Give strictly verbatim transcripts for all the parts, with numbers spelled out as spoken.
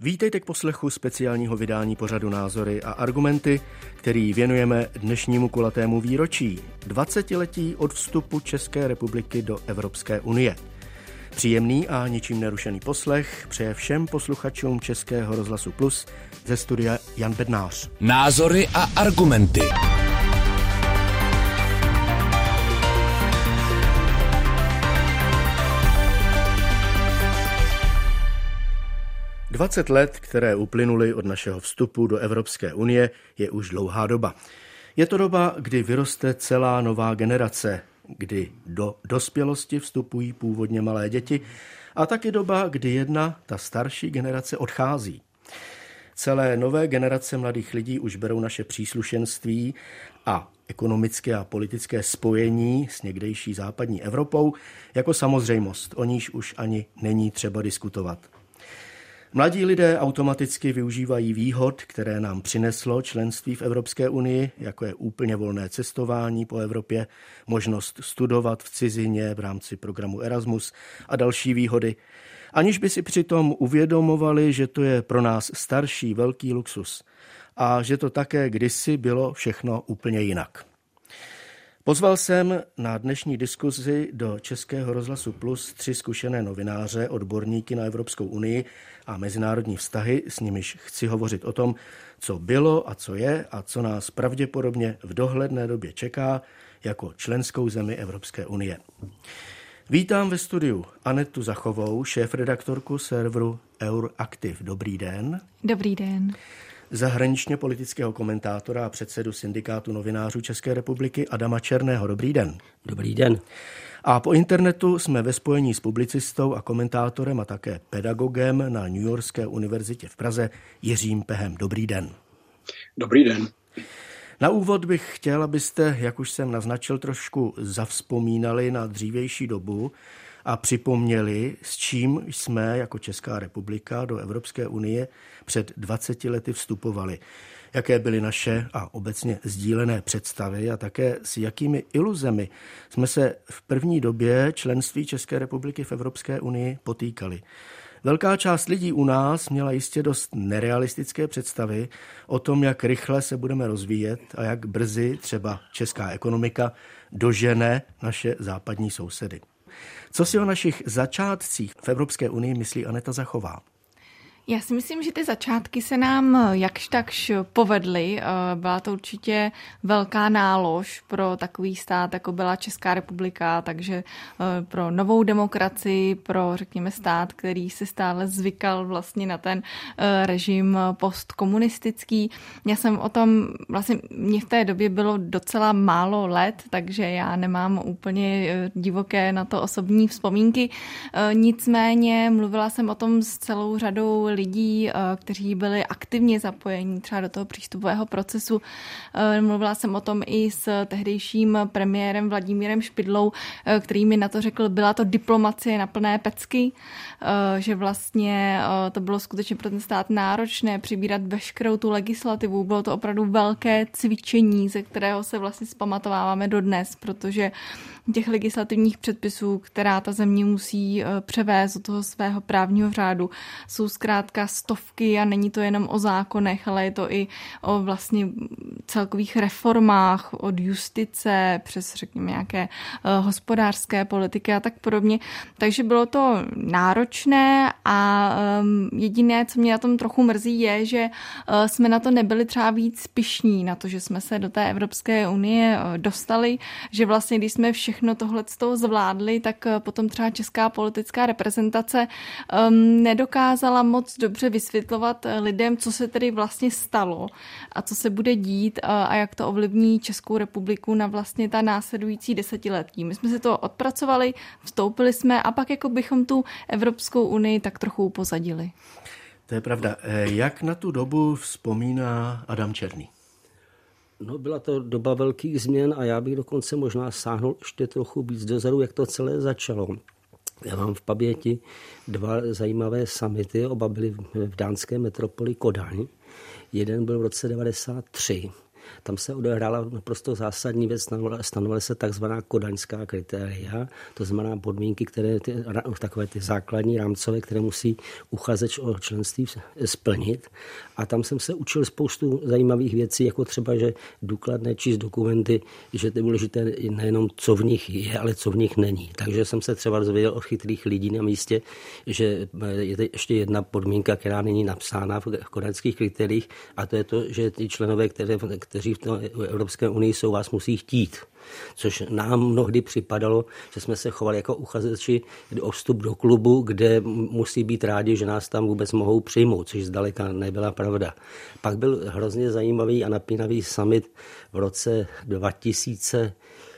Vítejte k poslechu speciálního vydání pořadu Názory a argumenty, který věnujeme dnešnímu kulatému výročí dvacetiletí od vstupu České republiky do Evropské unie. Příjemný a ničím nerušený poslech přeje všem posluchačům Českého rozhlasu Plus ze studia Jan Bednář. Názory a argumenty. dvacet let, které uplynuly od našeho vstupu do Evropské unie, je už dlouhá doba. Je to doba, kdy vyroste celá nová generace, kdy do dospělosti vstupují původně malé děti a taky doba, kdy jedna, ta starší generace odchází. Celé nové generace mladých lidí už berou naše příslušenství a ekonomické a politické spojení s někdejší západní Evropou jako samozřejmost, o níž už ani není třeba diskutovat. Mladí lidé automaticky využívají výhod, které nám přineslo členství v Evropské unii, jako je úplně volné cestování po Evropě, možnost studovat v cizině v rámci programu Erasmus a další výhody, aniž by si přitom uvědomovali, že to je pro nás starší velký luxus a že to také kdysi bylo všechno úplně jinak. Pozval jsem na dnešní diskuzi do Českého rozhlasu Plus tři zkušené novináře, odborníky na Evropskou unii a mezinárodní vztahy, s nimiž chci hovořit o tom, co bylo a co je a co nás pravděpodobně v dohledné době čeká jako členskou zemi Evropské unie. Vítám ve studiu Anetu Zachovou, šéfredaktorku serveru Euraktiv. Dobrý den. Dobrý den. Zahraničně politického komentátora a předsedu syndikátu novinářů České republiky Adama Černého. Dobrý den. Dobrý den. A po internetu jsme ve spojení s publicistou a komentátorem a také pedagogem na Newyorské univerzitě v Praze Jiřím Pehem. Dobrý den. Dobrý den. Na úvod bych chtěl, abyste, jak už jsem naznačil, trošku zavzpomínali na dřívější dobu a připomněli, s čím jsme jako Česká republika do Evropské unie před dvaceti lety vstupovali. Jaké byly naše a obecně sdílené představy a také s jakými iluzemi jsme se v první době členství České republiky v Evropské unii potýkali. Velká část lidí u nás měla jistě dost nerealistické představy o tom, jak rychle se budeme rozvíjet a jak brzy třeba česká ekonomika dožene naše západní sousedy. Co si o našich začátcích v Evropské unii myslí Aneta Zachová? Já si myslím, že ty začátky se nám jakž takž povedly. Byla to určitě velká nálož pro takový stát, jako byla Česká republika, takže pro novou demokracii, pro, řekněme, stát, který se stále zvykal vlastně na ten režim postkomunistický. Já jsem o tom, vlastně mě v té době bylo docela málo let, takže já nemám úplně divoké na to osobní vzpomínky. Nicméně mluvila jsem o tom s celou řadou lidí, kteří byli aktivně zapojeni třeba do toho přístupového procesu. Mluvila jsem o tom i s tehdejším premiérem Vladimírem Špidlou, který mi na to řekl, byla to diplomacie na plné pecky, že vlastně to bylo skutečně pro ten stát náročné přibírat veškerou tu legislativu. Bylo to opravdu velké cvičení, ze kterého se vlastně zpamatováváme dodnes, protože těch legislativních předpisů, která ta země musí převést do toho svého právního řádu, jsou zkrátka stovky a není to jenom o zákonech, ale je to i o vlastně celkových reformách, od justice přes, řekněme, nějaké hospodářské politiky a tak podobně. Takže bylo to náročné a jediné, co mě na tom trochu mrzí, je, že jsme na to nebyli třeba víc pyšní, na to, že jsme se do té Evropské unie dostali, že vlastně, když jsme všechno všechno tohle z toho zvládli, tak potom třeba česká politická reprezentace um, nedokázala moc dobře vysvětlovat lidem, co se tedy vlastně stalo a co se bude dít a, a jak to ovlivní Českou republiku na vlastně ta následující desetiletí. My jsme se to odpracovali, vstoupili jsme a pak jako bychom tu Evropskou unii tak trochu upozadili. To je pravda. Jak na tu dobu vzpomíná Adam Černý? No, byla to doba velkých změn a já bych dokonce možná sáhnul ještě trochu víc dozadu, jak to celé začalo. Já mám v paměti dva zajímavé summity, oba byly v dánské metropoli Kodaň. Jeden byl v roce devadesát tři Tam se odehrála naprosto zásadní věc, stanovaly se takzvaná kodaňská kritéria, to znamená podmínky, které ty, takové ty základní rámcové, které musí uchazeč o členství splnit. A tam jsem se učil spoustu zajímavých věcí, jako třeba, že důkladné číst dokumenty, že to je důležité nejenom, co v nich je, ale co v nich není. Takže jsem se třeba dozvěděl od chytrých lidí na místě, že je to ještě jedna podmínka, která není napsána v kodaňských kritériích, a to je to, že ty členové, které, kteří v Evropské unii jsou, vás musí chtít. Což nám mnohdy připadalo, že jsme se chovali jako uchazeči o vstup do klubu, kde musí být rádi, že nás tam vůbec mohou přijmout, což zdaleka nebyla pravda. Pak byl hrozně zajímavý a napínavý summit v roce dva tisíce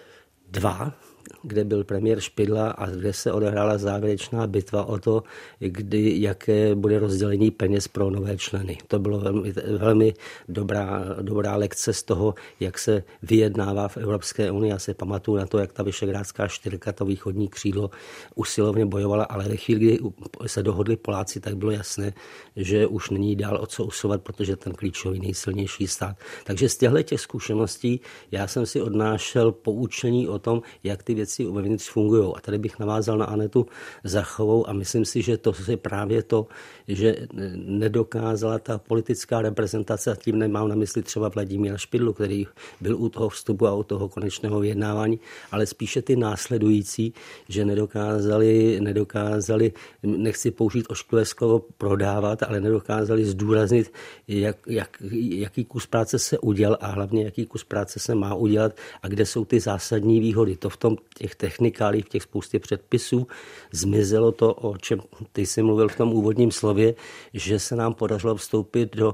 dva, kde byl premiér Špidla a kde se odehrála závěrečná bitva o to, kdy, jaké bude rozdělení peněz pro nové členy. To bylo velmi, velmi dobrá, dobrá lekce z toho, jak se vyjednává v Evropské unii. Já se pamatuju na to, jak ta Visegrádská čtyřka, to východní křídlo, usilovně bojovala, ale ve chvíli, kdy se dohodli Poláci, tak bylo jasné, že už není dál o co usilovat, protože ten klíčový nejsilnější stát. Takže z těchto těch zkušeností já jsem si odnášel poučení o tom, jak ty věci uvnitř fungují. A tady bych navázal na Anetu Zachovou a myslím si, že to je právě to, že nedokázala ta politická reprezentace, a tím nemám na mysli třeba Vladimíra Špidlu, který byl u toho vstupu a u toho konečného vyjednávání, ale spíše ty následující, že nedokázali, nedokázali nechci použít ošklivé slovo prodávat, ale nedokázali zdůraznit, jak, jak, jaký kus práce se udělal a hlavně jaký kus práce se má udělat a kde jsou ty zásadní výhody. To v tom těch technikálích, v těch spoustě předpisů zmizelo to, o čem ty jsi mluvil v tom úvodním slově, že se nám podařilo vstoupit do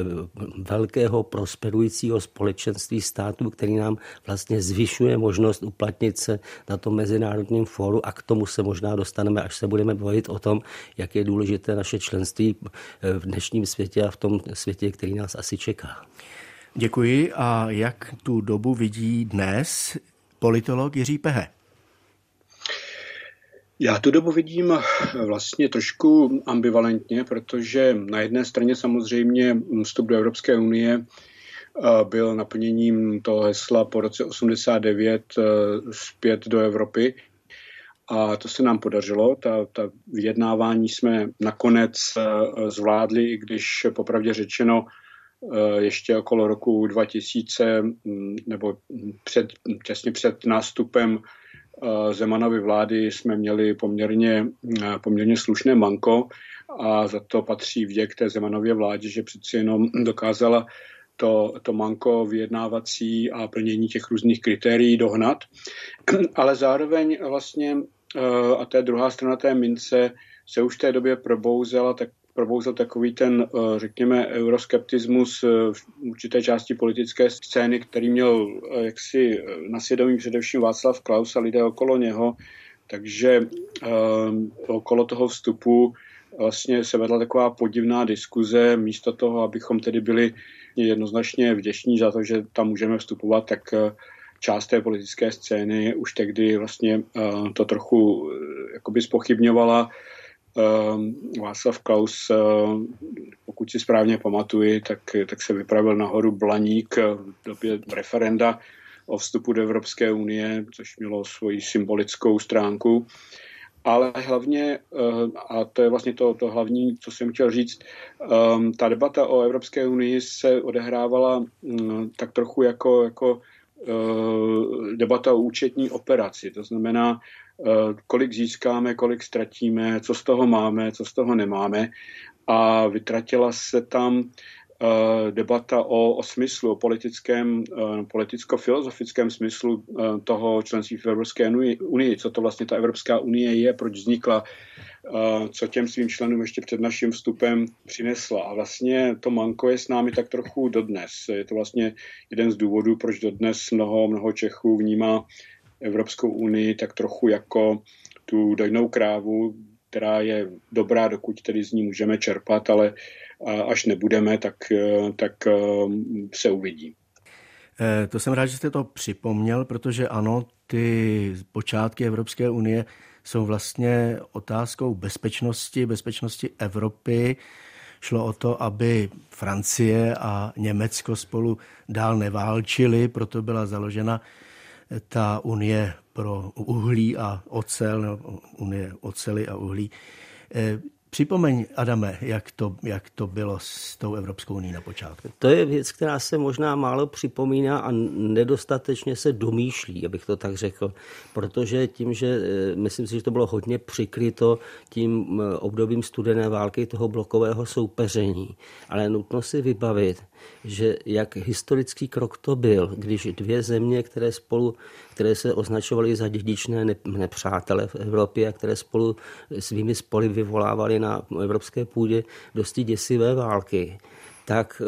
velkého prosperujícího společenství států, který nám vlastně zvyšuje možnost uplatnit se na tom mezinárodním fóru a k tomu se možná dostaneme, až se budeme bavit o tom, jak je důležité naše členství v dnešním světě a v tom světě, který nás asi čeká. Děkuji. A jak tu dobu vidí dnes politolog Jiří Pehe? Já tu dobu vidím vlastně trošku ambivalentně, protože na jedné straně samozřejmě vstup do Evropské unie byl naplněním toho hesla po roce osmdesát devět zpět do Evropy. A to se nám podařilo. Ta, ta vyjednávání jsme nakonec zvládli, i když popravdě řečeno ještě okolo roku dva tisíce nebo před, těsně před nástupem Zemanovy vlády jsme měli poměrně, poměrně slušné manko a za to patří vděk té Zemanově vládě, že přeci jenom dokázala to, to manko vyjednávací a plnění těch různých kritérií dohnat. Ale zároveň vlastně, a to je druhá strana té mince, se už v té době probouzela tak probouzel takový ten, řekněme, euroskeptismus v určité části politické scény, který měl jaksi na svědomí především Václav Klaus a lidé okolo něho. Takže um, okolo toho vstupu vlastně se vedla taková podivná diskuze. Místo toho, abychom tedy byli jednoznačně vděční za to, že tam můžeme vstupovat, tak část té politické scény už tehdy vlastně uh, to trochu uh, jakoby zpochybňovala. Václav Klaus, pokud si správně pamatuji, tak, tak se vypravil nahoru Blaník v době referenda o vstupu do Evropské unie, což mělo svoji symbolickou stránku. Ale hlavně, a to je vlastně to, to hlavní, co jsem chtěl říct, ta debata o Evropské unii se odehrávala tak trochu jako, jako debata o účetní operaci. To znamená, kolik získáme, kolik ztratíme, co z toho máme, co z toho nemáme. A vytratila se tam debata o, o smyslu, o politickém, politicko-filozofickém smyslu toho členství v Evropské unii, co to vlastně ta Evropská unie je, proč vznikla, co těm svým členům ještě před naším vstupem přinesla. A vlastně to manko je s námi tak trochu dodnes. Je to vlastně jeden z důvodů, proč dodnes mnoho, mnoho Čechů vnímá Evropskou unii tak trochu jako tu dojnou krávu, která je dobrá, dokud tedy z ní můžeme čerpat, ale až nebudeme, tak, tak se uvidí. To jsem rád, že jste to připomněl, protože ano, ty počátky Evropské unie jsou vlastně otázkou bezpečnosti, bezpečnosti Evropy. Šlo o to, aby Francie a Německo spolu dál neválčili, proto byla založena ta unie pro uhlí a ocel, nebo unie oceli a uhlí. Připomeň, Adame, jak to, jak to bylo s tou Evropskou unií na počátku. To je věc, která se možná málo připomíná a nedostatečně se domýšlí, abych to tak řekl. Protože tím, že myslím si, že to bylo hodně přikryto tím obdobím studené války, toho blokového soupeření. Ale nutno si vybavit, že jak historický krok to byl, když dvě země, které spolu, které se označovaly za dědičné nepřátele v Evropě a které spolu svými spory vyvolávaly na evropské půdě dosti děsivé války, tak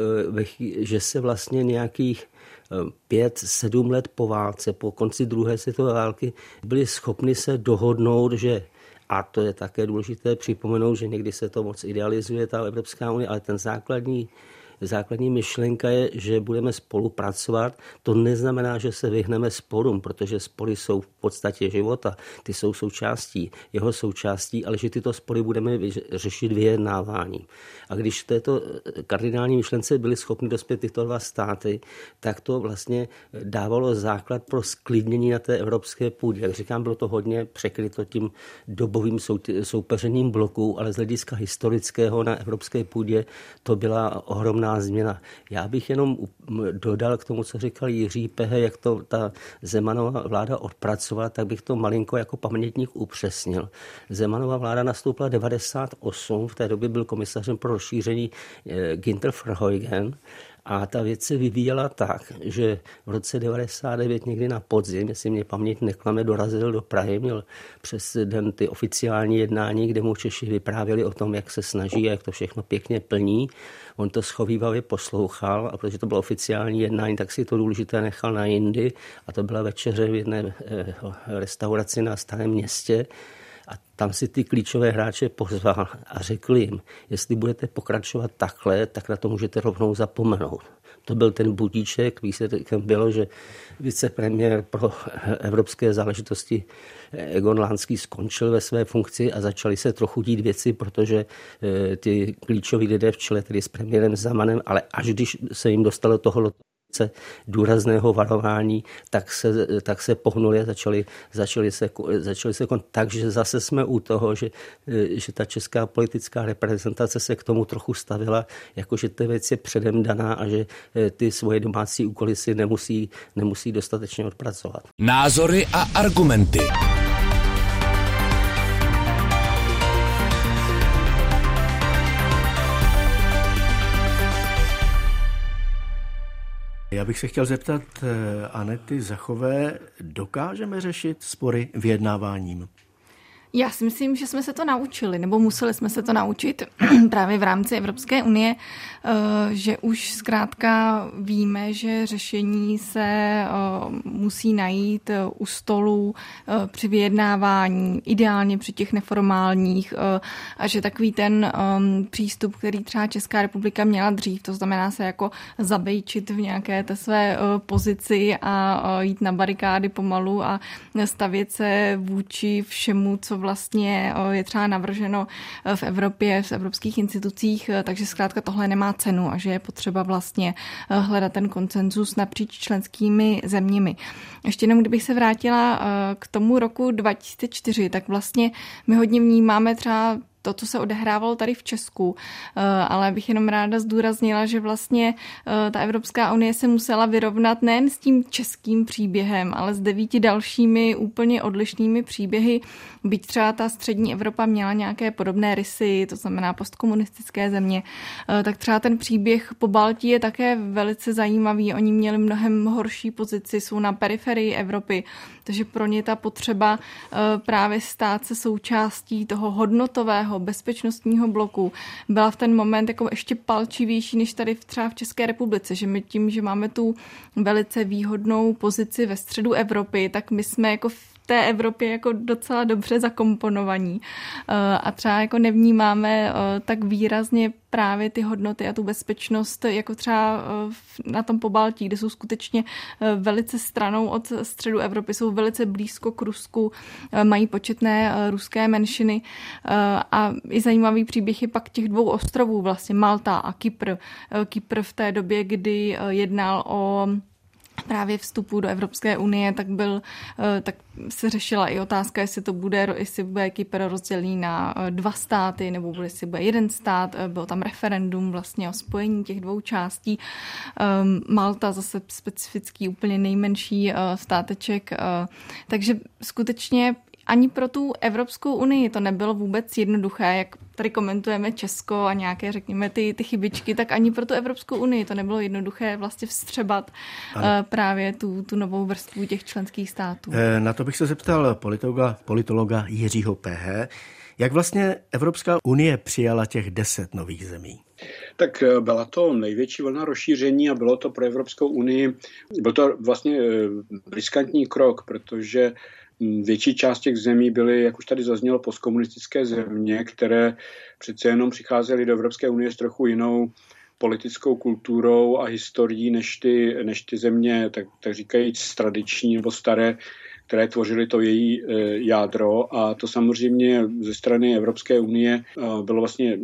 že se vlastně nějakých pět, sedm let po válce, po konci druhé světové války, byli schopni se dohodnout, že a to je také důležité připomenout, že někdy se to moc idealizuje, ta Evropská unie, ale ten základní Základní myšlenka je, že budeme spolupracovat. To neznamená, že se vyhneme sporům, protože spory jsou v podstatě života. Ty jsou součástí, jeho součástí, ale že tyto spory budeme řešit vyjednáváním. A když v této kardinální myšlence byli schopni dospět tyto dva státy, tak to vlastně dávalo základ pro sklidnění na té evropské půdě. Jak říkám, bylo to hodně překryto tím dobovým soupeřením bloků, ale z hlediska historického na evropské půdě to byla ohromná změna. Já bych jenom dodal k tomu, co říkal Jiří Pehe, jak to ta Zemanova vláda odpracovala, tak bych to malinko jako pamětník upřesnil. Zemanova vláda nastoupila devadesát osm, v té době byl komisařem pro rozšíření Günther Verheugen. A ta věc se vyvíjela tak, že v roce devadesát devět někdy na podzim, jestli mě paměť neklame, dorazil do Prahy, měl přes den ty oficiální jednání, kde mu Češi vyprávěli o tom, jak se snaží a jak to všechno pěkně plní. On to schovívavě poslouchal a protože to bylo oficiální jednání, tak si to důležité nechal na jindy a to byla večeře v jedné restauraci na Starém Městě. A tam si ty klíčové hráče pozval a řekl jim, jestli budete pokračovat takhle, tak na to můžete rovnou zapomenout. To byl ten budíček, výsledkem bylo, že vicepremiér pro evropské záležitosti Egon Lánský skončil ve své funkci a začaly se trochu dít věci, protože ty klíčoví lidé v čele, tedy s premiérem Zemanem, ale až když se jim dostalo toho důrazného varování, tak se, tak se pohnuli a začali, začali se, začali se konat. Takže zase jsme u toho, že, že ta česká politická reprezentace se k tomu trochu stavila, jakože ta věc je předem daná a že ty svoje domácí úkoly si nemusí, nemusí dostatečně odpracovat. Názory a argumenty. Já bych se chtěl zeptat Anety Zachové, dokážeme řešit spory vyjednáváním? Já si myslím, že jsme se to naučili, nebo museli jsme se to naučit právě v rámci Evropské unie, že už zkrátka víme, že řešení se musí najít u stolu při vyjednávání, ideálně při těch neformálních, a že takový ten přístup, který třeba Česká republika měla dřív, to znamená se jako zabejčit v nějaké té své pozici a jít na barikády pomalu a stavět se vůči všemu, co vlastně je třeba navrženo v Evropě, v evropských institucích, takže zkrátka tohle nemá cenu a že je potřeba vlastně hledat ten konsenzus napříč členskými zeměmi. Ještě jenom, kdybych se vrátila k tomu roku dva tisíce čtyři, tak vlastně my hodně vnímáme třeba to, co se odehrávalo tady v Česku, ale bych jenom ráda zdůraznila, že vlastně ta Evropská unie se musela vyrovnat nejen s tím českým příběhem, ale s devíti dalšími úplně odlišnými příběhy. Byť třeba ta střední Evropa měla nějaké podobné rysy, to znamená postkomunistické země, tak třeba ten příběh po Baltí je také velice zajímavý. Oni měli mnohem horší pozici, jsou na periferii Evropy, takže pro ně ta potřeba právě stát se součástí toho hodnotového bezpečnostního bloku byla v ten moment jako ještě palčivější než tady třeba v České republice, že my tím, že máme tu velice výhodnou pozici ve středu Evropy, tak my jsme jako v té Evropě jako docela dobře zakomponovaní a třeba jako nevnímáme tak výrazně právě ty hodnoty a tu bezpečnost jako třeba na tom Pobaltí, kde jsou skutečně velice stranou od středu Evropy, jsou velice blízko k Rusku, mají početné ruské menšiny a i zajímavý příběh je pak těch dvou ostrovů, vlastně Malta a Kypr. Kypr v té době, kdy jednal o právě vstupu do Evropské unie, tak byl, tak se řešila i otázka, jestli to bude, jestli bude Kypr rozdělený na dva státy, nebo bude, jestli bude jeden stát. Bylo tam referendum vlastně o spojení těch dvou částí. Malta zase specifický úplně nejmenší státeček. Takže skutečně ani pro tu Evropskou unii to nebylo vůbec jednoduché, jak tady komentujeme Česko a nějaké, řekněme, ty, ty chybičky, tak ani pro tu Evropskou unii to nebylo jednoduché vlastně vstřebat uh, právě tu, tu novou vrstvu těch členských států. Na to bych se zeptal politologa, politologa Jiřího Péhe. Jak vlastně Evropská unie přijala těch deset nových zemí? Tak byla to největší vlna rozšíření a bylo to pro Evropskou unii, byl to vlastně riskantní krok, protože větší část těch zemí byly, jak už tady zaznělo, postkomunistické země, které přece jenom přicházely do Evropské unie s trochu jinou politickou kulturou a historií než ty, než ty země, tak, tak říkajíc, tradiční nebo staré, které tvořily to její jádro. A to samozřejmě ze strany Evropské unie bylo vlastně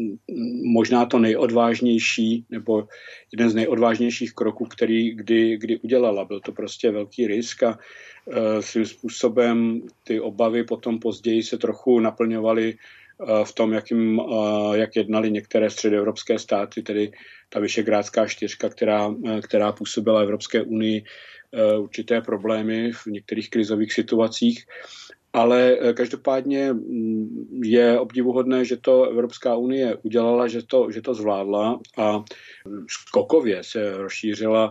možná to nejodvážnější nebo jeden z nejodvážnějších kroků, který kdy, kdy udělala. Byl to prostě velký risk a svým způsobem ty obavy potom později se trochu naplňovaly v tom, jak, jim, jak jednali některé středoevropské státy, tedy ta Visegrádská čtyřka, která, která působila Evropské unii určité problémy v některých krizových situacích. Ale každopádně je obdivuhodné, že to Evropská unie udělala, že to, že to zvládla a skokově se rozšířila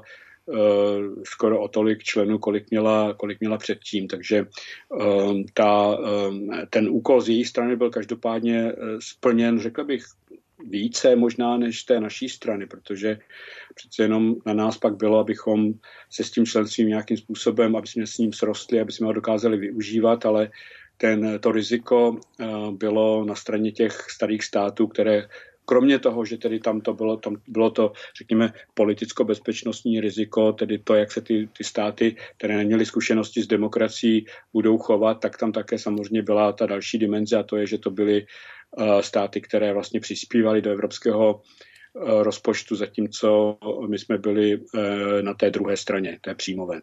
skoro o tolik členů, kolik měla, kolik měla předtím. Takže ta, ten úkol z její strany byl každopádně splněn, řekl bych, více možná než z té naší strany, protože přece jenom na nás pak bylo, abychom se s tím členstvím nějakým způsobem, aby jsme s ním srostli, aby jsme ho dokázali využívat, ale ten, to riziko bylo na straně těch starých států, které kromě toho, že tedy tam to bylo, tam bylo to, řekněme, politicko-bezpečnostní riziko, tedy to, jak se ty, ty státy, které neměly zkušenosti s demokracií, budou chovat, tak tam také samozřejmě byla ta další dimenze a to je, že to byly uh, státy, které vlastně přispívaly do evropského uh, rozpočtu, zatímco my jsme byli uh, na té druhé straně, té příjmové.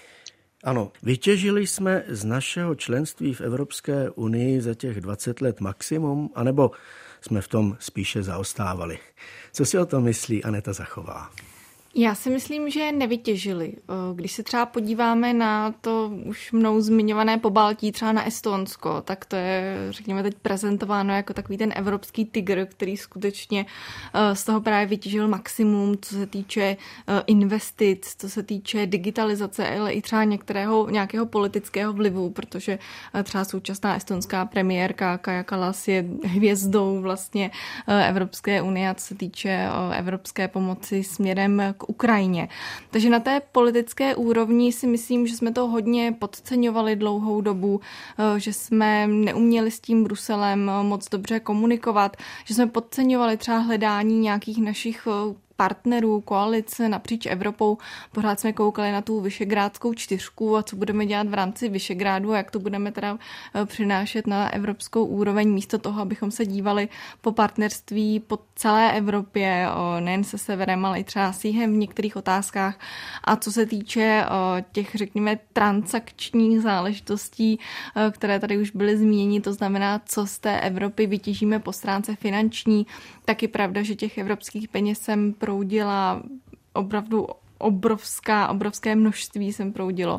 Ano, vytěžili jsme z našeho členství v Evropské unii za těch dvacet let maximum, anebo jsme v tom spíše zaostávali. Co si o tom myslí Aneta Zachová? Já si myslím, že nevytěžili. Když se třeba podíváme na to už mnou zmiňované Pobaltí, třeba na Estonsko, tak to je, řekněme, teď prezentováno jako takový ten evropský tygr, který skutečně z toho právě vytěžil maximum, co se týče investic, co se týče digitalizace, ale i třeba některého nějakého politického vlivu, protože třeba současná estonská premiérka Kaja Kallas je hvězdou vlastně Evropské unie, co se týče evropské pomoci směrem k Ukrajině. Takže na té politické úrovni si myslím, že jsme to hodně podceňovali dlouhou dobu, že jsme neuměli s tím Bruselem moc dobře komunikovat, že jsme podceňovali třeba hledání nějakých našich partnerů, koalice napříč Evropou. Pořád jsme koukali na tu Visegrádskou čtyřku a co budeme dělat v rámci Visegrádu a jak to budeme teda přinášet na evropskou úroveň, místo toho, abychom se dívali po partnerství po celé Evropě, nejen se severem, ale i třeba s jihem v některých otázkách. A co se týče těch, řekněme, transakčních záležitostí, které tady už byly zmíněny, to znamená, co z té Evropy vytěžíme po stránce finanční, tak je pravda, že těch evropských peněz sem proudila opravdu obrovská, obrovské množství sem proudilo.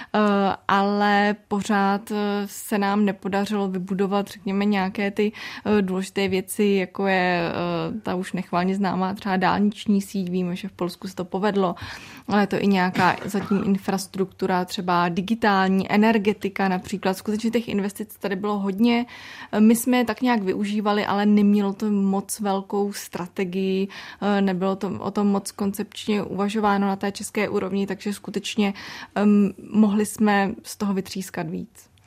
Ale pořád se nám nepodařilo vybudovat, řekněme, nějaké ty důležité věci, jako je ta už nechvalně známá třeba dálniční síť. Víme, že v Polsku se to povedlo, ale to i nějaká zatím infrastruktura, třeba digitální, energetika například. Skutečně těch investic tady bylo hodně. My jsme je tak nějak využívali, ale nemělo to moc velkou strategii, nebylo to o tom moc koncepčně uvažováno na té české úrovni, takže skutečně um, mohli jsme z toho vytřískat víc.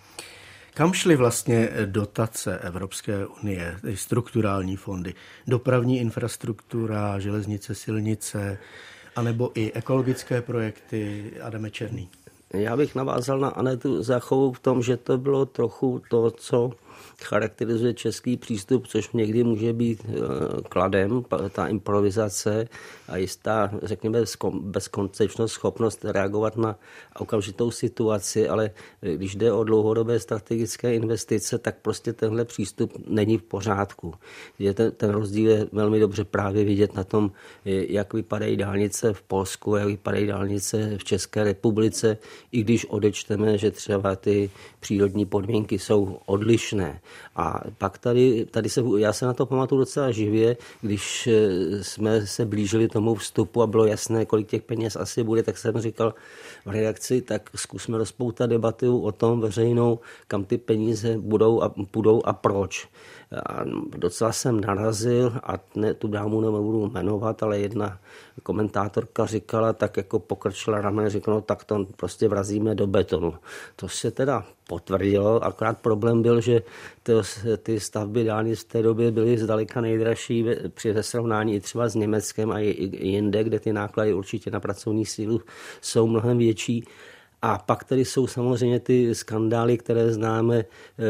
Kam šly vlastně dotace Evropské unie, strukturální fondy, dopravní infrastruktura, železnice, silnice, anebo i ekologické projekty? Adame Černý. Já bych navázal na Anetu Zachovou v tom, že to bylo trochu to, co charakterizuje český přístup, což někdy může být kladem, ta improvizace a jistá, řekněme, bezkoncepčnost, schopnost reagovat na okamžitou situaci, ale když jde o dlouhodobé strategické investice, tak prostě tenhle přístup není v pořádku. Ten, ten rozdíl je velmi dobře právě vidět na tom, jak vypadají dálnice v Polsku, jak vypadají dálnice v České republice, i když odečteme, že třeba ty přírodní podmínky jsou odlišné. A pak tady, tady se, já se na to pamatuju docela živě, když jsme se blížili tomu vstupu a bylo jasné, kolik těch peněz asi bude, tak jsem říkal v redakci, tak zkusme rozpoutat debatu o tom veřejnou, kam ty peníze budou a, budou a proč. A docela jsem narazil a ne, tu dámu nebudu jmenovat, ale jedna komentátorka říkala, tak jako pokrčila ramen, říkala, no tak to prostě vrazíme do betonu. To se teda potvrdilo, akorát problém byl, že to, ty stavby dálnic v té době byly zdaleka nejdražší při srovnání třeba s Německem a i jinde, kde ty náklady určitě na pracovní sílu jsou mnohem větší. A pak tady jsou samozřejmě ty skandály, které známe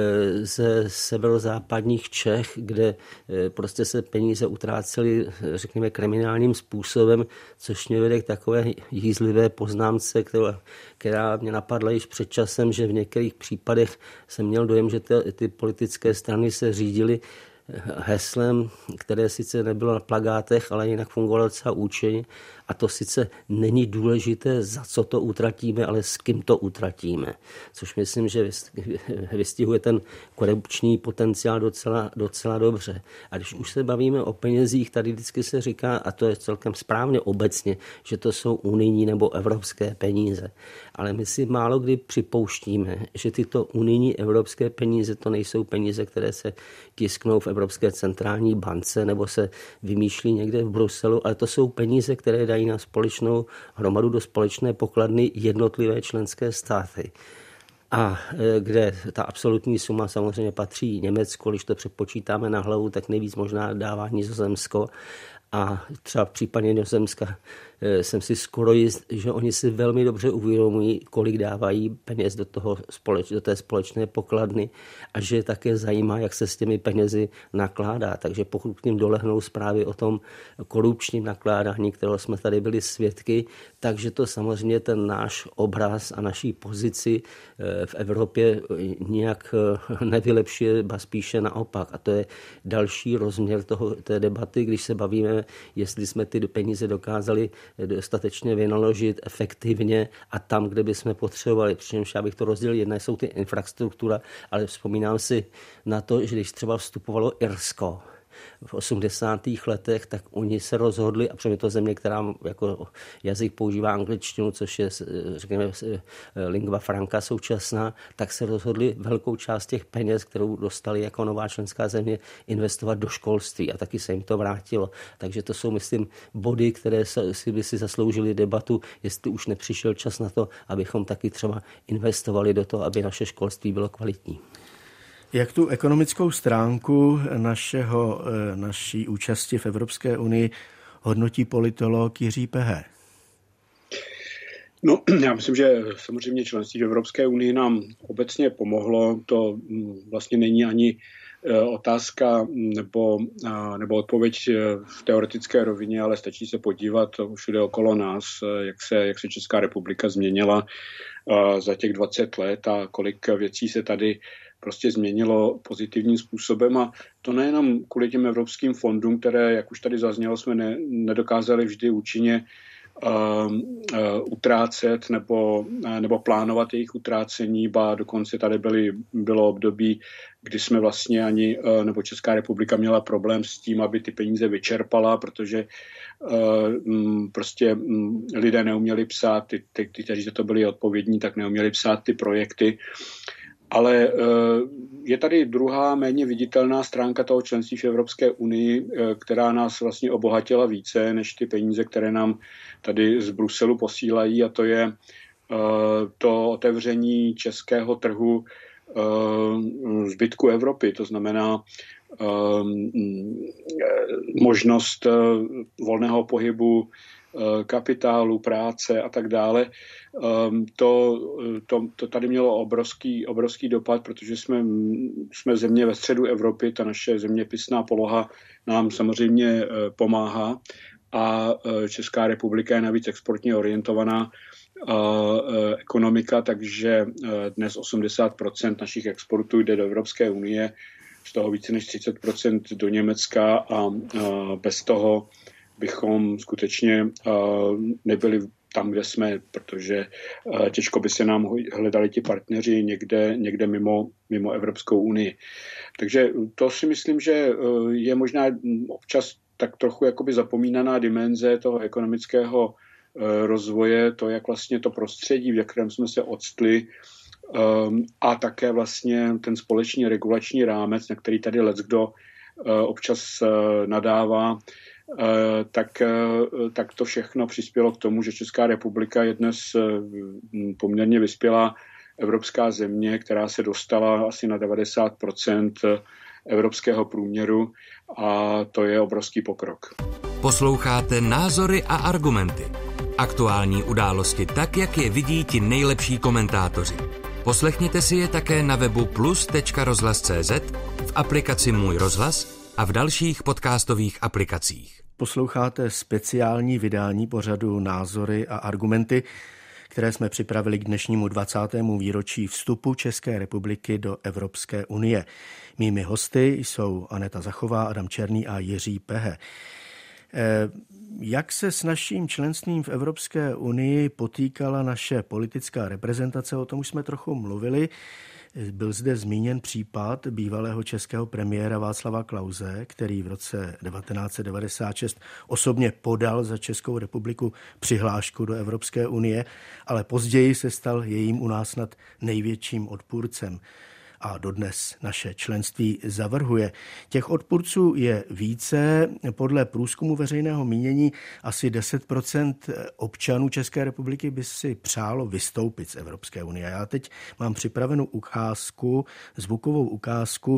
ze severozápadních Čech, kde prostě se peníze utrácely, řekněme, kriminálním způsobem, což mě vede k takové jízlivé poznámce, která, která mě napadla již před časem, že v některých případech jsem měl dojem, že ty, ty politické strany se řídily heslem, které sice nebylo na plakátech, ale jinak fungovalo docela účinně. A to sice není důležité, za co to utratíme, ale s kým to utratíme. Což myslím, že vystihuje ten korupční potenciál docela, docela dobře. A když už se bavíme o penězích, tady vždycky se říká, a to je celkem správně obecně, že to jsou unijní nebo evropské peníze. Ale my si málo kdy připouštíme, že tyto unijní evropské peníze to nejsou peníze, které se tisknou v Evropské centrální bance nebo se vymýšlí někde v Bruselu, ale to jsou peníze, které dají na společnou hromadu do společné pokladny jednotlivé členské státy. A kde ta absolutní suma samozřejmě patří Německu, když to přepočítáme na hlavu, tak nejvíc možná dává Nizozemsko. A třeba v případě Nizozemska jsem si skoro jist, že oni si velmi dobře uvědomují, kolik dávají peněz do, toho společ, do té společné pokladny a že je také zajímá, jak se s těmi penězi nakládá. Takže pokud k ním dolehnou zprávy o tom korupčním nakládání, kterého jsme tady byli svědky, takže to samozřejmě ten náš obraz a naší pozici v Evropě nějak nevylepšuje, ba spíše naopak. A to je další rozměr toho, té debaty, když se bavíme, jestli jsme ty peníze dokázali dostatečně vynaložit efektivně a tam, kde bychom potřebovali. Přičemž já bych to rozdělil, jedna jsou ty infrastruktura, ale vzpomínám si na to, že když třeba vstupovalo Irsko v osmdesátých letech, tak oni se rozhodli, a protože to země, která jako jazyk používá angličtinu, což je, řekněme, lingva franca současná, tak se rozhodli velkou část těch peněz, kterou dostali jako nová členská země, investovat do školství a taky se jim to vrátilo. Takže to jsou, myslím, body, které si by si zasloužili debatu, jestli už nepřišel čas na to, abychom taky třeba investovali do toho, aby naše školství bylo kvalitní. Jak tu ekonomickou stránku našeho, naší účasti v Evropské unii hodnotí politolog Jiří Pehé? No, já myslím, že samozřejmě členství v Evropské unii nám obecně pomohlo. To vlastně není ani otázka nebo, nebo odpověď v teoretické rovině, ale stačí se podívat všude okolo nás, jak se, jak se Česká republika změnila za těch dvacet let a kolik věcí se tady prostě změnilo pozitivním způsobem, a to nejenom kvůli těm evropským fondům, které, jak už tady zaznělo, jsme ne, nedokázali vždy účinně uh, uh, utrácet nebo, uh, nebo plánovat jejich utrácení, ba dokonce tady byly, bylo období, kdy jsme vlastně ani, uh, nebo Česká republika měla problém s tím, aby ty peníze vyčerpala, protože uh, prostě um, lidé neuměli psát, ty, ty, ty, kteří za to byli odpovědní, tak neuměli psát ty projekty. Ale je tady druhá, méně viditelná stránka toho členství v Evropské unii, která nás vlastně obohatila více než ty peníze, které nám tady z Bruselu posílají, a to je to otevření českého trhu zbytku Evropy, to znamená možnost volného pohybu kapitálu, práce a tak dále. To, to, to tady mělo obrovský, obrovský dopad, protože jsme, jsme země ve středu Evropy, ta naše zeměpisná poloha nám samozřejmě pomáhá a Česká republika je navíc exportně orientovaná ekonomika, takže dnes osmdesát procent našich exportů jde do Evropské unie, z toho více než třicet procent do Německa a bez toho bychom skutečně nebyli tam, kde jsme, protože těžko by se nám hledali ti partneři někde, někde mimo, mimo Evropskou unii. Takže to si myslím, že je možná občas tak trochu jakoby zapomínaná dimenze toho ekonomického rozvoje, to, jak vlastně to prostředí, v jakém jsme se odstli, a také vlastně ten společný regulační rámec, na který tady leckdo občas nadává, tak, tak to všechno přispělo k tomu, že Česká republika je dnes poměrně vyspělá evropská země, která se dostala asi na devadesát procent evropského průměru a to je obrovský pokrok. Posloucháte Názory a argumenty. Aktuální události tak, jak je vidí ti nejlepší komentátoři. Poslechněte si je také na webu plus tečka rozhlas tečka cé zet, v aplikaci Můj rozhlas a v dalších podcastových aplikacích. Posloucháte speciální vydání pořadu Názory a argumenty, které jsme připravili k dnešnímu dvacátému výročí vstupu České republiky do Evropské unie. Mými hosty jsou Aneta Zachová, Adam Černý a Jiří Pehe. Jak se s naším členstvím v Evropské unii potýkala naše politická reprezentace, o tom už jsme trochu mluvili. Byl zde zmíněn případ bývalého českého premiéra Václava Klause, který v roce devatenáct set devadesát šest osobně podal za Českou republiku přihlášku do Evropské unie, ale později se stal jejím u nás snad největším odpůrcem a dodnes naše členství zavrhuje. Těch odpůrců je více. Podle průzkumu veřejného mínění asi deset procent občanů České republiky by si přálo vystoupit z Evropské unie. Já teď mám připravenou ukázku, zvukovou ukázku.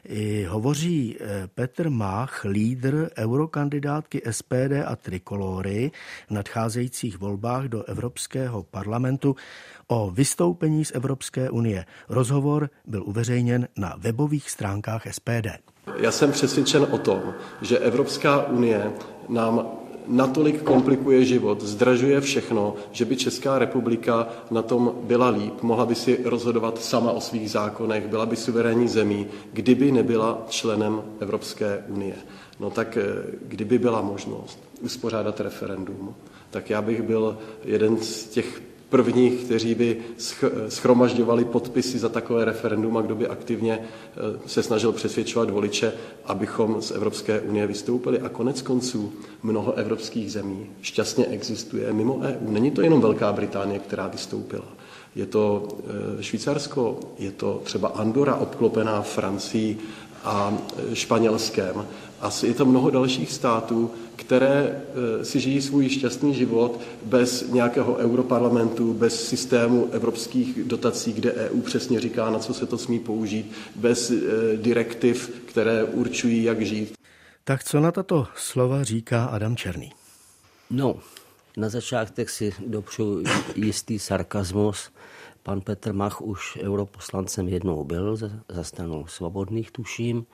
Hovoří Petr Mach, lídr eurokandidátky S P D a Trikolory v nadcházejících volbách do Evropského parlamentu o vystoupení z Evropské unie. Rozhovor byl uveřejněn na webových stránkách S P D. Já jsem přesvědčen o tom, že Evropská unie nám natolik komplikuje život, zdražuje všechno, že by Česká republika na tom byla líp, mohla by si rozhodovat sama o svých zákonech, byla by suverénní zemí, kdyby nebyla členem Evropské unie. No tak kdyby byla možnost uspořádat referendum, tak já bych byl jeden z těch prvních, kteří by shromažďovali podpisy za takové referendum a kdo by aktivně se snažil přesvědčovat voliče, abychom z Evropské unie vystoupili. A konec konců mnoho evropských zemí šťastně existuje mimo E U. Není to jenom Velká Británie, která vystoupila. Je to Švýcarsko, je to třeba Andorra obklopená Francií a Španělskem. A je to mnoho dalších států, které si žijí svůj šťastný život bez nějakého europarlamentu, bez systému evropských dotací, kde E U přesně říká, na co se to smí použít, bez direktiv, které určují, jak žít. Tak co na tato slova říká Adam Černý? No, na začátek si dopřeju jistý sarkazmus. Pan Petr Mach už europoslancem jednou byl, za stranu Svobodných tuším.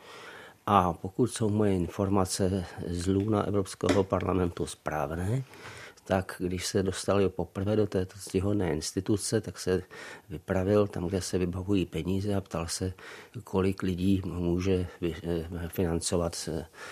A pokud jsou moje informace z lůna Evropského parlamentu správné, tak když se dostali poprvé do této ctihodné instituce, tak se vypravil tam, kde se vybavují peníze a ptal se, kolik lidí může financovat z,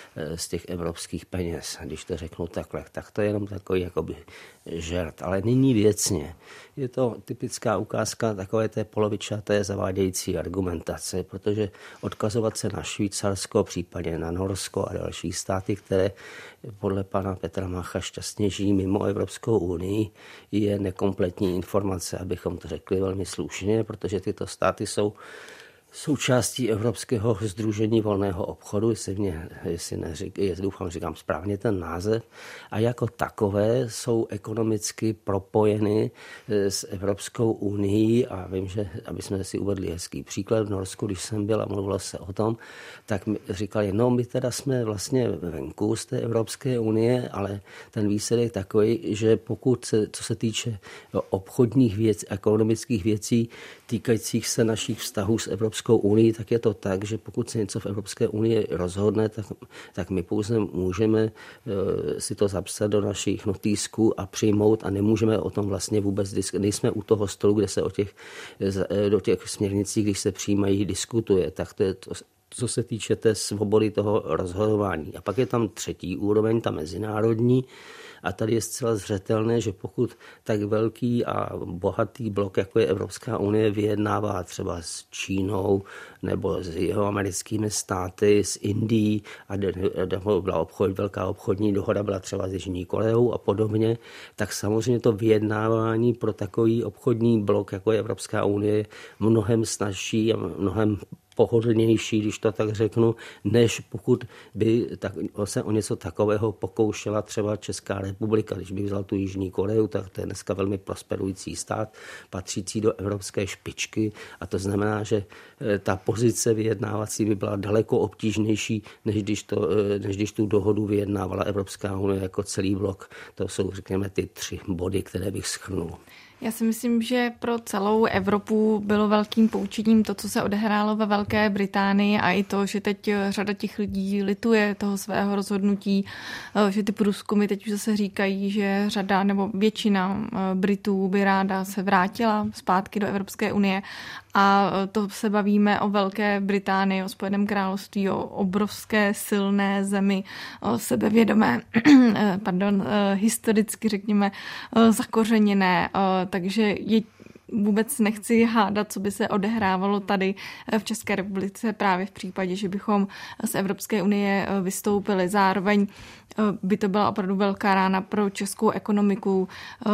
z těch evropských peněz. A když to řeknu takhle, tak to je jenom takový jakoby žert. Ale nyní věcně. Je to typická ukázka takové té polovičaté zavádějící argumentace, protože odkazovat se na Švýcarsko, případně na Norsko a další státy, které podle pana Petra Macha šťastně žijí mimo Evropskou unii, je nekompletní informace, abychom to řekli velmi slušně, protože tyto státy jsou součástí Evropského sdružení volného obchodu, jestli, mě, jestli neřík, jestli doufám, říkám správně ten název, a jako takové jsou ekonomicky propojeny s Evropskou unií a vím, že, aby jsme si uvedli hezký příklad, v Norsku, když jsem byl a mluvilo se o tom, tak mi říkali, no my teda jsme vlastně venku z té Evropské unie, ale ten výsledek je takový, že pokud se, co se týče obchodních věcí, ekonomických věcí týkajících se našich vztahů s Evropskou unii, tak je to tak, že pokud se něco v Evropské unii rozhodne, tak, tak my pouze můžeme uh, si to zapsat do našich notýsků a přijmout a nemůžeme o tom vlastně vůbec diskutovat. Nejsme u toho stolu, kde se o těch, do těch směrnicích, když se přijímají, diskutuje. Tak to je to, co se týče té svobody toho rozhodování. A pak je tam třetí úroveň, ta mezinárodní, a tady je zcela zřetelné, že pokud tak velký a bohatý blok, jako je Evropská unie, vyjednává třeba s Čínou nebo s jeho americkými státy, s Indií, a byla obchod, velká obchodní dohoda byla třeba s Jižní Koreou a podobně, tak samozřejmě to vyjednávání pro takový obchodní blok, jako je Evropská unie, mnohem snazší a mnohem pohodlnější, když to tak řeknu, než pokud by tak, se o něco takového pokoušela třeba Česká republika. Když by vzal tu Jižní Koreu, tak to je dneska velmi prosperující stát, patřící do evropské špičky, a to znamená, že ta pozice vyjednávací by byla daleko obtížnější, než když, to, než když tu dohodu vyjednávala Evropská unie jako celý blok. To jsou, řekněme, ty tři body, které bych shrnul. Já si myslím, že pro celou Evropu bylo velkým poučením to, co se odehrálo ve Velké Británii, a i to, že teď řada těch lidí lituje toho svého rozhodnutí, že ty průzkumy teď už zase říkají, že řada nebo většina Britů by ráda se vrátila zpátky do Evropské unie. A to se bavíme o Velké Británii, o Spojeném království, o obrovské silné zemi, o sebevědomé, pardon, historicky řekněme zakořeněné, takže je vůbec nechci hádat, co by se odehrávalo tady v České republice právě v případě, že bychom z Evropské unie vystoupili. Zároveň by to byla opravdu velká rána pro českou ekonomiku.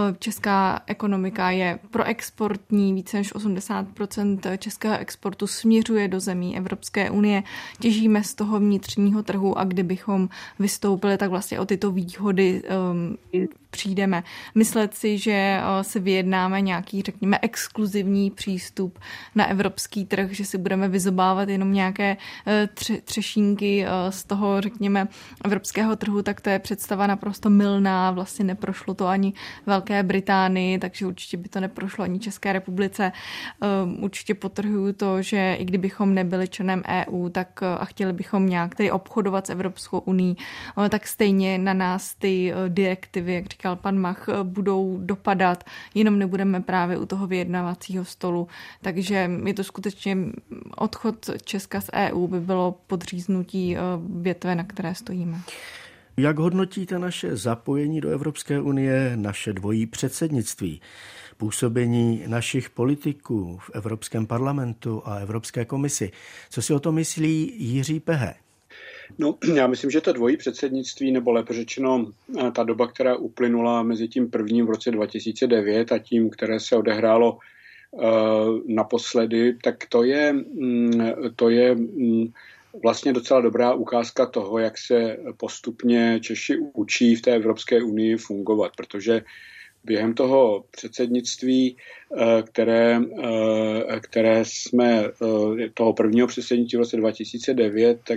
Česká ekonomika je proexportní, více než osmdesát procent českého exportu směřuje do zemí Evropské unie. Těžíme z toho vnitřního trhu, a kdybychom vystoupili, tak vlastně o tyto výhody um, přijdeme. Myslet si, že si vyjednáme nějaký, řekněme, exkluzivní přístup na evropský trh, že si budeme vyzobávat jenom nějaké tři, třešínky z toho, řekněme, evropského trhu, tak to je představa naprosto mylná. Vlastně neprošlo to ani Velké Británii, takže určitě by to neprošlo ani České republice. Určitě podtrhuju to, že i kdybychom nebyli členem E U, tak a chtěli bychom nějak tedy obchodovat s Evropskou unií, tak stejně na nás ty direktivy, jak říkal pan Mach, budou dopadat, jenom nebudeme právě u toho vyjednávacího stolu. Takže je to skutečně odchod Česka z E U by bylo podříznutí větve, na které stojíme. Jak hodnotíte naše zapojení do Evropské unie, naše dvojí předsednictví, působení našich politiků v Evropském parlamentu a Evropské komisi? Co si o to myslí Jiří Pehe? No, já myslím, že to dvojí předsednictví, nebo lépe řečeno ta doba, která uplynula mezi tím prvním v roce dva tisíce devět a tím, které se odehrálo uh, naposledy, tak to je, mm, to je mm, vlastně docela dobrá ukázka toho, jak se postupně Češi učí v té Evropské unii fungovat, protože během toho předsednictví, které, které jsme, toho prvního předsednictví v roce dva tisíce devět, tak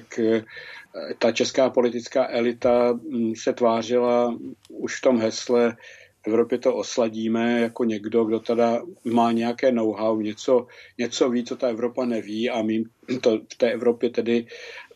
ta česká politická elita se tvářila už v tom hesle v Evropě to osladíme jako někdo, kdo teda má nějaké know-how, něco, něco ví, co ta Evropa neví, a my to v té Evropě tedy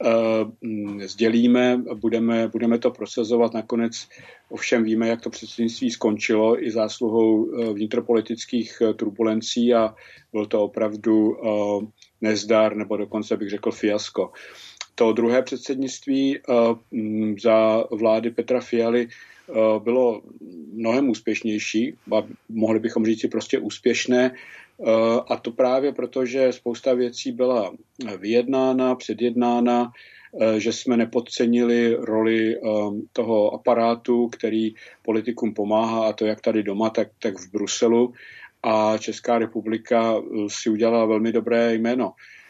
uh, sdělíme, budeme, budeme to prosazovat. Nakonec ovšem víme, jak to předsednictví skončilo i zásluhou uh, vnitropolitických uh, turbulencí, a byl to opravdu uh, nezdar, nebo dokonce bych řekl fiasko. To druhé předsednictví uh, za vlády Petra Fialy bylo mnohem úspěšnější, a mohli bychom říct si prostě úspěšné, a to právě proto, že spousta věcí byla vyjednána, předjednána, že jsme nepodcenili roli toho aparátu, který politikům pomáhá, a to jak tady doma, tak, tak v Bruselu, a Česká republika si udělala velmi dobré jméno.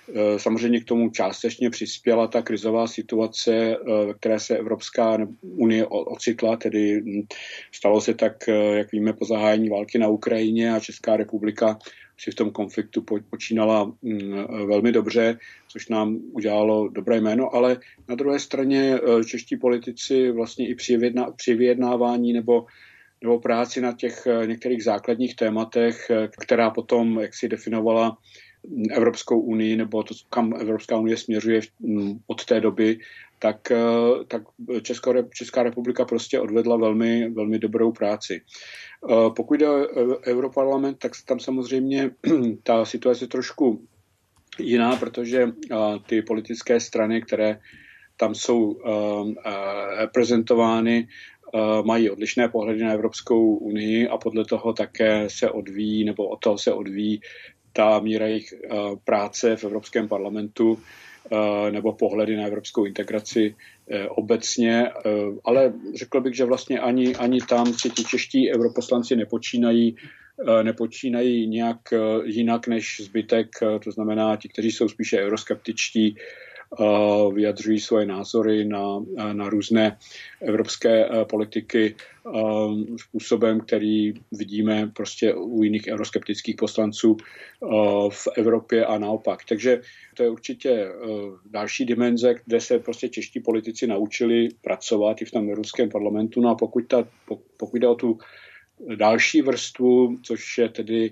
Samozřejmě k tomu částečně přispěla ta krizová situace, ve které se Evropská unie ocitla, tedy stalo se tak, jak víme, po zahájení války na Ukrajině a Česká republika si v tom konfliktu počínala velmi dobře, což nám udělalo dobré jméno, ale na druhé straně čeští politici vlastně i při, vyjedná, při vyjednávání nebo, nebo práci na těch některých základních tématech, která potom jak si definovala Evropskou unii nebo to, kam Evropská unie směřuje od té doby, tak, tak Česká, Česká republika prostě odvedla velmi, velmi dobrou práci. Pokud jde o Europarlament, tak tam samozřejmě ta situace je trošku jiná, protože ty politické strany, které tam jsou reprezentovány, mají odlišné pohledy na Evropskou unii a podle toho také se odvíjí, nebo od toho se odvíjí ta míra jejich práce v Evropském parlamentu nebo pohledy na evropskou integraci obecně, ale řekl bych, že vlastně ani, ani tam si ti čeští europoslanci nepočínají, nepočínají nějak jinak než zbytek, to znamená ti, kteří jsou spíše euroskeptičtí, vyjadřují svoje názory na, na různé evropské politiky způsobem, který vidíme prostě u jiných euroskeptických poslanců v Evropě a naopak. Takže to je určitě další dimenze, kde se prostě čeští politici naučili pracovat i v tom Evropském parlamentu. No a pokud, ta, pokud jde o tu další vrstvu, což je tedy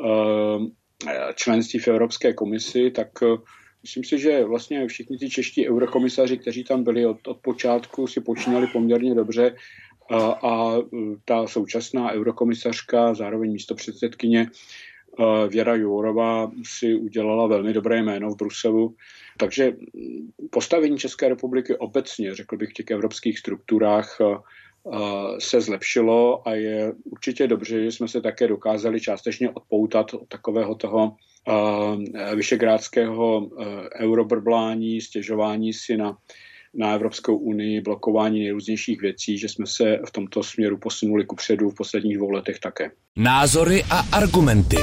členství v Evropské komisi, tak myslím si, že vlastně všichni ti čeští eurokomisaři, kteří tam byli od, od počátku, si počínali poměrně dobře a, a ta současná eurokomisařka, zároveň místopředsedkyně Věra Jourová si udělala velmi dobré jméno v Bruselu. Takže postavení České republiky obecně, řekl bych, v těch evropských strukturách se zlepšilo a je určitě dobře, že jsme se také dokázali částečně odpoutat od takového toho vyšegrádského eurobrblání, stěžování si na, na Evropskou unii, blokování nejrůznějších věcí, že jsme se v tomto směru posunuli kupředu v posledních dvou letech také. Názory a argumenty.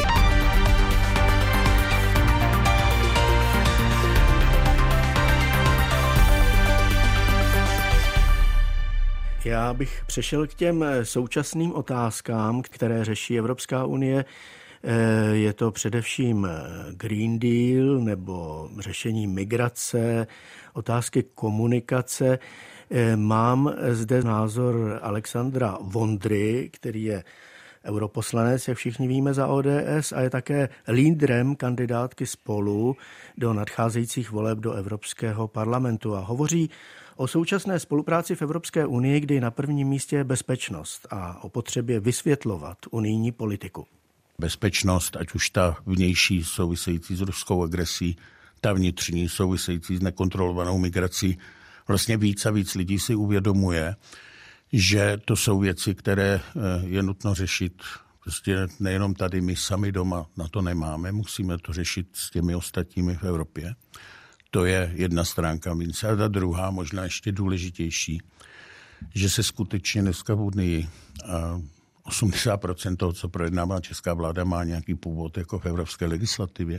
Já bych přešel k těm současným otázkám, které řeší Evropská unie. Je to především Green Deal nebo řešení migrace, otázky komunikace. Mám zde názor Alexandra Vondry, který je europoslanec, jak všichni víme, za O D S a je také lídrem kandidátky Spolu do nadcházejících voleb do Evropského parlamentu a hovoří o současné spolupráci v Evropské unii, kdy na prvním místě je bezpečnost a o potřebě vysvětlovat unijní politiku. Bezpečnost, ať už ta vnější související s ruskou agresí, ta vnitřní související s nekontrolovanou migrací, vlastně víc a víc lidí si uvědomuje, že to jsou věci, které je nutno řešit prostě nejenom tady my sami doma, na to nemáme, musíme to řešit s těmi ostatními v Evropě. To je jedna stránka mince. A ta druhá, možná ještě důležitější, že se skutečně dneska v Unii osmdesát procent toho, co projednává česká vláda, má nějaký původ jako v evropské legislativě.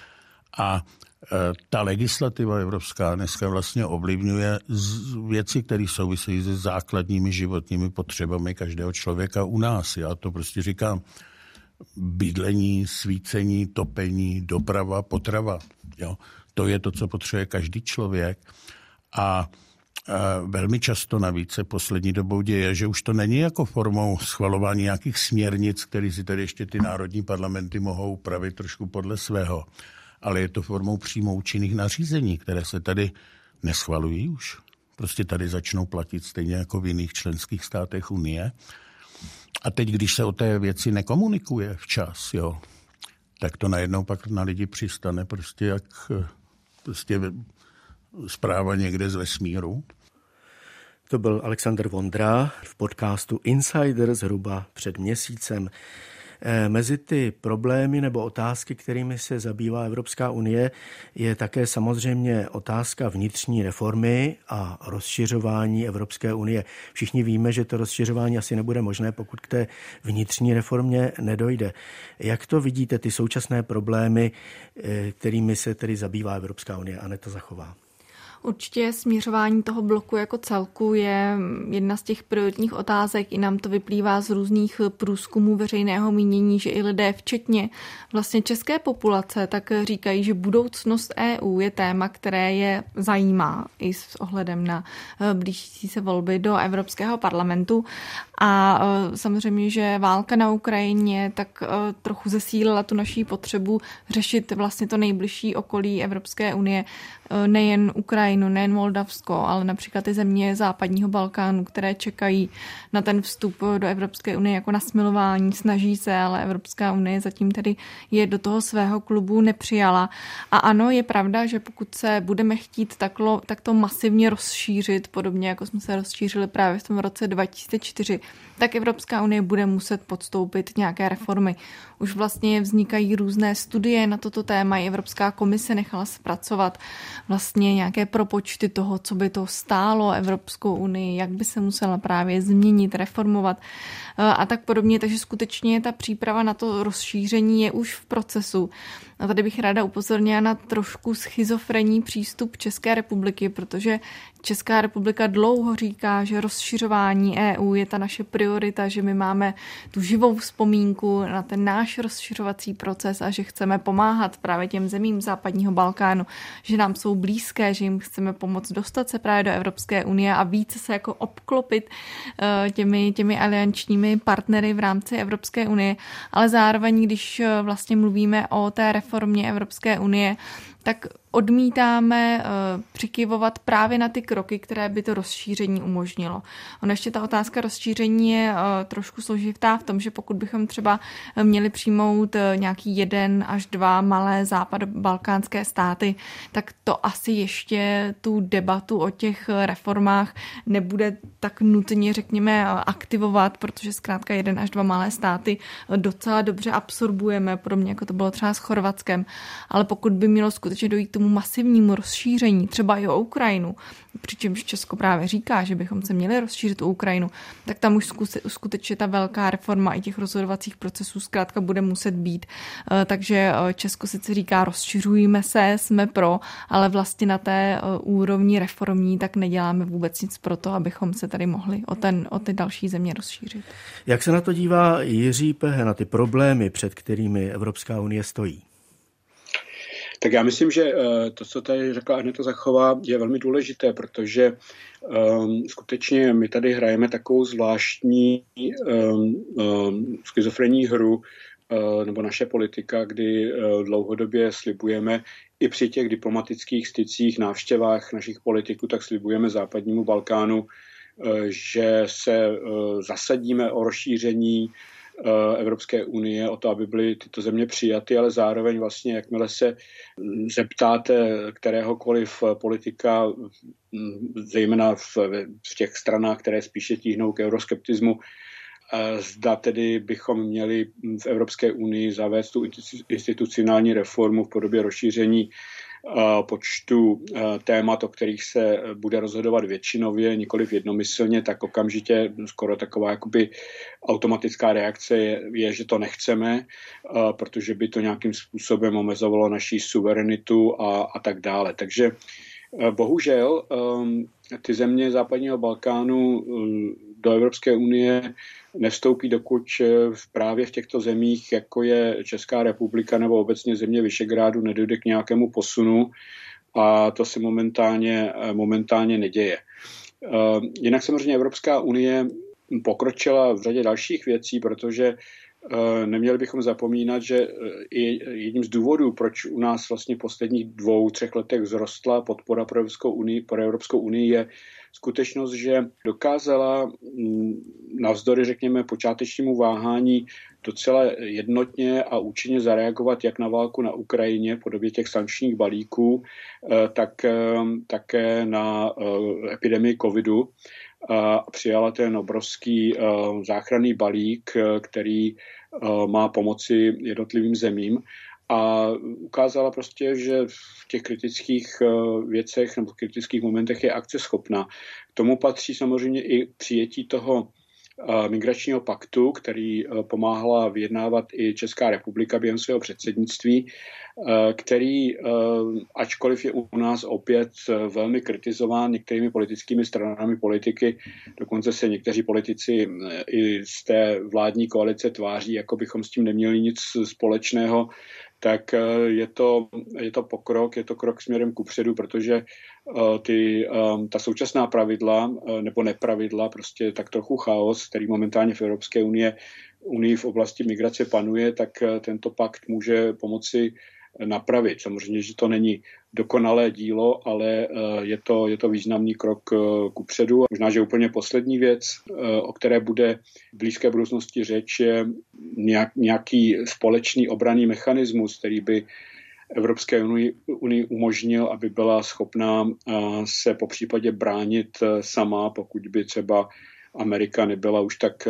A ta legislativa evropská dneska vlastně ovlivňuje věci, které souvisejí se základními životními potřebami každého člověka u nás. Já to prostě říkám. Bydlení, svícení, topení, doprava, potrava. Jo. To je to, co potřebuje každý člověk. A velmi často navíc se poslední dobou děje, že už to není jako formou schvalování nějakých směrnic, které si tady ještě ty národní parlamenty mohou upravit trošku podle svého, ale je to formou přímo účinných nařízení, které se tady neschvalují už. Prostě tady začnou platit stejně jako v jiných členských státech Unie. A teď, když se o té věci nekomunikuje včas, jo, tak to najednou pak na lidi přistane prostě jak prostě zpráva někde z vesmíru. To byl Alexander Vondra v podcastu Insider zhruba před měsícem. Mezi ty problémy nebo otázky, kterými se zabývá Evropská unie, je také samozřejmě otázka vnitřní reformy a rozšiřování Evropské unie. Všichni víme, že to rozšiřování asi nebude možné, pokud k té vnitřní reformě nedojde. Jak to vidíte, ty současné problémy, kterými se tedy zabývá Evropská unie? Aneta Zachová. Určitě směřování toho bloku jako celku je jedna z těch prioritních otázek. I nám to vyplývá z různých průzkumů veřejného mínění, že i lidé, včetně vlastně české populace, tak říkají, že budoucnost E U je téma, které je zajímá i s ohledem na blížící se volby do Evropského parlamentu. A samozřejmě, že válka na Ukrajině tak trochu zesílila tu naší potřebu řešit vlastně to nejbližší okolí Evropské unie, nejen Ukrajinu, nejen Moldavsko, ale například i země západního Balkánu, které čekají na ten vstup do Evropské unie jako na smilování, snaží se, ale Evropská unie zatím tedy je do toho svého klubu nepřijala. A ano, je pravda, že pokud se budeme chtít taklo, takto masivně rozšířit, podobně jako jsme se rozšířili právě v tom roce dva tisíce čtyři, tak Evropská unie bude muset podstoupit nějaké reformy. Už vlastně vznikají různé studie na toto téma, i Evropská komise nechala zpracovat vlastně nějaké propočty toho, co by to stálo Evropskou unii, jak by se musela právě změnit, reformovat a tak podobně. Takže skutečně ta příprava na to rozšíření je už v procesu. A tady bych ráda upozornila na trošku schizofrenní přístup České republiky, protože Česká republika dlouho říká, že rozšiřování E U je ta naše priorita, že my máme tu živou vzpomínku na ten náš rozšiřovací proces a že chceme pomáhat právě těm zemím západního Balkánu, že nám jsou blízké, že jim chceme pomoct dostat se právě do Evropské unie a více se jako obklopit těmi, těmi aliančními partnery v rámci Evropské unie. Ale zároveň, když vlastně mluvíme o té reformě Evropské unie, tak odmítáme uh, přikyvovat právě na ty kroky, které by to rozšíření umožnilo. Ono ještě ta otázka rozšíření je uh, trošku složitá v tom, že pokud bychom třeba měli přijmout uh, nějaký jeden až dva malé západobalkánské státy, tak to asi ještě tu debatu o těch reformách nebude tak nutně, řekněme, aktivovat, protože zkrátka jeden až dva malé státy docela dobře absorbujeme, podobně jako to bylo třeba s Chorvatskem. Ale pokud by mělo skutečně dojít k tomu masivnímu rozšíření, třeba i o Ukrajinu, přičemž Česko právě říká, že bychom se měli rozšířit o Ukrajinu, tak tam už skutečně ta velká reforma i těch rozhodovacích procesů zkrátka bude muset být. Takže Česko sice říká, rozšiřujeme se, jsme pro, ale vlastně na té úrovni reformní tak neděláme vůbec nic pro to, abychom se tady mohli o, ten, o ty další země rozšířit. Jak se na to dívá Jiří Pehe, na ty problémy, před kterými Evropská unie stojí? Tak já myslím, že to, co tady řekla Aneta Zachová, je velmi důležité, protože um, skutečně my tady hrajeme takovou zvláštní um, um, schizofrenní hru, uh, nebo naše politika, kdy uh, dlouhodobě slibujeme i při těch diplomatických stycích, návštěvách našich politiků, tak slibujeme západnímu Balkánu, uh, že se uh, zasadíme o rozšíření Evropské unie, o to, aby byly tyto země přijaty, ale zároveň vlastně, jakmile se zeptáte kteréhokoliv politika, zejména v, v těch stranách, které spíše tíhnou k euroskeptismu, zda tedy bychom měli v Evropské unii zavést tu institucionální reformu v podobě rozšíření počtu témat, o kterých se bude rozhodovat většinově, nikoliv jednomyslně, tak okamžitě skoro taková jakoby automatická reakce je, je, že to nechceme, protože by to nějakým způsobem omezovalo naši suverenitu a, a tak dále. Takže bohužel ty země západního Balkánu do Evropské unie nevstoupí, dokud právě v těchto zemích, jako je Česká republika nebo obecně země Visegrádu, nedojde k nějakému posunu a to se momentálně, momentálně neděje. Jinak samozřejmě Evropská unie pokročila v řadě dalších věcí, protože neměli bychom zapomínat, že jedním z důvodů, proč u nás vlastně v posledních dvou, třech letech vzrostla podpora pro Evropskou unii, pro Evropskou unii je skutečnost, že dokázala navzdory, řekněme, počátečnímu váhání docela jednotně a účinně zareagovat jak na válku na Ukrajině v podobě těch sankčních balíků, tak také na epidemii covidu. a přijala ten obrovský záchranný balík, který má pomoci jednotlivým zemím. A ukázala prostě, že v těch kritických věcech nebo v kritických momentech je akceschopná. K tomu patří samozřejmě i přijetí toho migračního paktu, který pomáhala vyjednávat i Česká republika během svého předsednictví, který, ačkoliv je u nás opět velmi kritizován některými politickými stranami politiky, dokonce se někteří politici i z té vládní koalice tváří, jako bychom s tím neměli nic společného, tak je to, je to pokrok, je to krok směrem kupředu, protože ty, ta současná pravidla nebo nepravidla, prostě tak trochu chaos, který momentálně v Evropské unie, unii v oblasti migrace panuje, tak tento pakt může pomoci napravit. Samozřejmě, že to není dokonalé dílo, ale je to, je to významný krok kupředu. Možná, že úplně poslední věc, o které bude v blízké budoucnosti řeč, je nějaký společný obranný mechanismus, který by Evropské unii, unii umožnil, aby byla schopná se po případě bránit sama, pokud by třeba Amerika nebyla už tak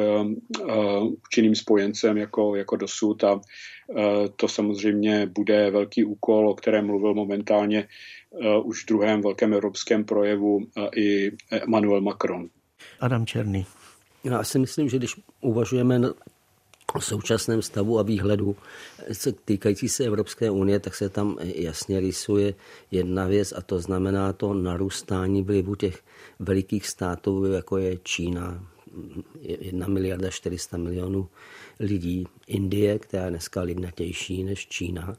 účinným spojencem jako, jako dosud, a to samozřejmě bude velký úkol, o kterém mluvil momentálně už v druhém velkém evropském projevu i Emmanuel Macron. Adam Černý. Já si myslím, že když uvažujeme o současném stavu a výhledu týkající se Evropské unie, tak se tam jasně rýsuje jedna věc, a to znamená to narůstání vlivu těch velikých států, jako je Čína, jedna miliarda čtyři sta milionů lidí, Indie, která je dneska lidnatější než Čína.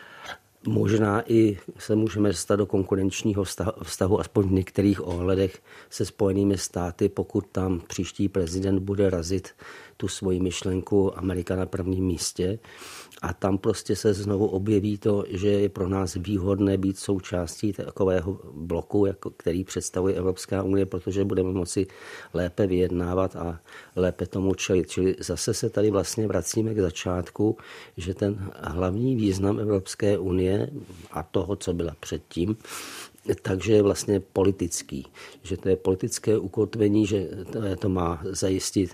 Možná i se můžeme dostat do konkurenčního vztahu, aspoň v některých ohledech, se Spojenými státy, pokud tam příští prezident bude razit tu svoji myšlenku Amerika na prvním místě. A tam prostě se znovu objeví to, že je pro nás výhodné být součástí takového bloku, jako který představuje Evropská unie, protože budeme moci lépe vyjednávat a lépe tomu čelit. Čili zase se tady vlastně vracíme k začátku, že ten hlavní význam Evropské unie a toho, co byla předtím, takže je vlastně politický. Že to je politické ukotvení, že to má zajistit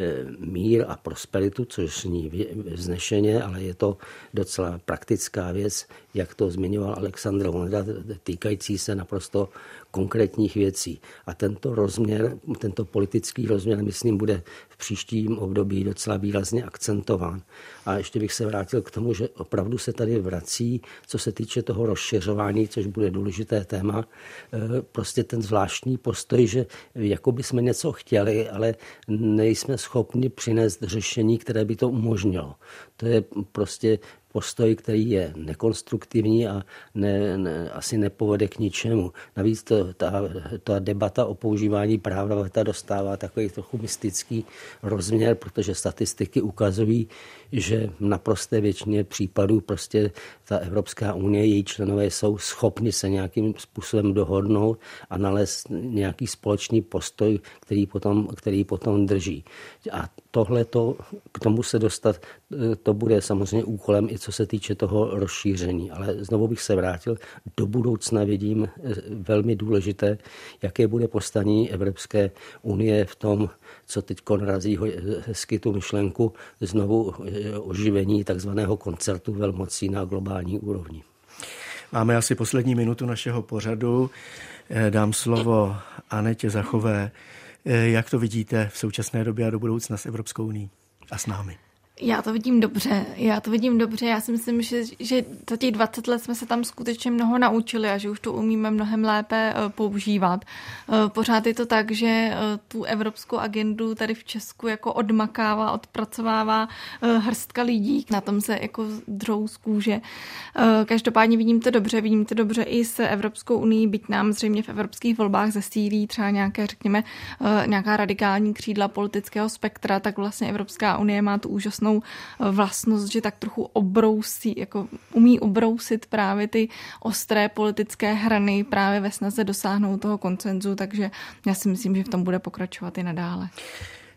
mír a prosperitu, což zní vznešeně, ale je to docela praktická věc, jak to zmiňoval Alexandr Honda, týkající se naprosto konkrétních věcí. A tento rozměr, tento politický rozměr, myslím, bude v příštím období docela výrazně akcentován. A ještě bych se vrátil k tomu, že opravdu se tady vrací, co se týče toho rozšiřování, což bude důležité téma, prostě ten zvláštní postoj, že jako by jsme něco chtěli, ale nejsme schopni přinést řešení, které by to umožnilo. To je prostě postoj, který je nekonstruktivní a ne, ne, asi nepovede k ničemu. Navíc to, ta, ta debata o používání práva veta dostává takový trochu mystický rozměr, protože statistiky ukazují, že v naprosté většině případů prostě ta Evropská unie, její členové jsou schopni se nějakým způsobem dohodnout a nalézt nějaký společný postoj, který potom, který potom drží. A tohle k tomu se dostat, to bude samozřejmě úkolem i co se týče toho rozšíření. Ale znovu bych se vrátil, do budoucna vidím velmi důležité, jaké bude postavení Evropské unie v tom, co teď narazí hezky tu myšlenku znovu oživení takzvaného koncertu velmocí na globální úrovni. Máme asi poslední minutu našeho pořadu. Dám slovo Anetě Zachové. Jak to vidíte v současné době a do budoucna s Evropskou unií a s námi? Já to vidím dobře, já to vidím dobře, já si myslím, že, že za těch dvacet let jsme se tam skutečně mnoho naučili a že už to umíme mnohem lépe používat. Pořád je to tak, že tu evropskou agendu tady v Česku jako odmakává, odpracovává hrstka lidí, na tom se jako dřou z kůže. Každopádně vidím to dobře, vidím to dobře i s Evropskou unii, byť nám zřejmě v evropských volbách zesílí třeba nějaké, řekněme, nějaká radikální křídla politického spektra, tak vlastně Evropská unie má tu úžasnou vlastnost, že tak trochu obrousí, jako umí obrousit právě ty ostré politické hrany právě ve snaze dosáhnout toho konsenzu, takže já si myslím, že v tom bude pokračovat i nadále.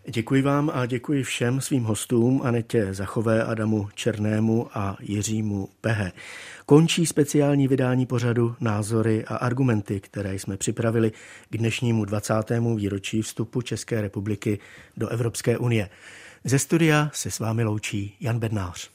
Děkuji vám a děkuji všem svým hostům Anetě Zachové, Adamu Černému a Jiřímu Pehe. Končí speciální vydání pořadu Názory a argumenty, které jsme připravili k dnešnímu dvacátému výročí vstupu České republiky do Evropské unie. Ze studia se s vámi loučí Jan Bednář.